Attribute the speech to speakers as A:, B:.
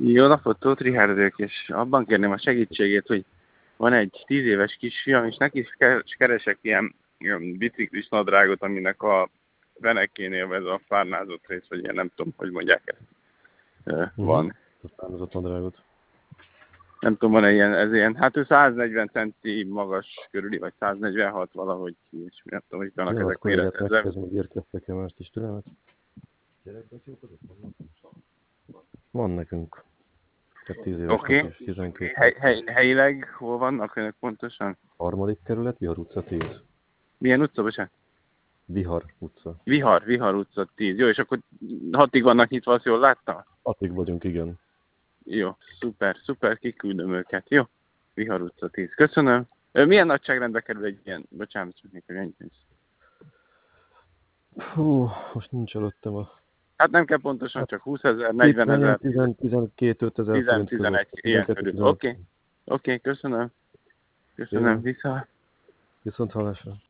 A: Jó napot, Tóth Richárd vagyok, és abban kérném a segítségét, hogy van egy 10 éves kisfiam, és neki is keresek ilyen biciklis nadrágot, aminek a fenekénél ez a párnázott rész, vagy ilyen, nem tudom, hogy mondják ezt, van.
B: A párnázott nadrágot.
A: Nem tudom, van-e ilyen, ez ilyen, hát ő 140 centi magas körüli, vagy 146 valahogy, és nem tudom, hogy vannak ezek méretezve.
B: Ez még érkeztek-e más is türelmet? Gyerekbetyókodott vannak? Van nekünk. Tehát 10 éves
A: Oké.
B: 12.
A: Helyileg hol vannak önök pontosan?
B: 3. kerület, Vihar utca 10.
A: Milyen utca, bocsánat?
B: Vihar utca.
A: Vihar utca 10. Jó, és akkor 6-ig vannak nyitva, azt jól láttam?
B: 6-ig vagyunk, igen.
A: Jó, szuper, kiküldöm őket. Jó, Vihar utca 10. Köszönöm. Milyen nagyságrendbe kerül egy ilyen, bocsánat, csak még ennyi pénz?
B: Hú, most nincs előttem a...
A: Hát nem kell pontosan, csak 20 000, 40 000.
B: 12 500
A: 11, ilyen körül. Oké, köszönöm. Viszont
B: Viszont hallásra.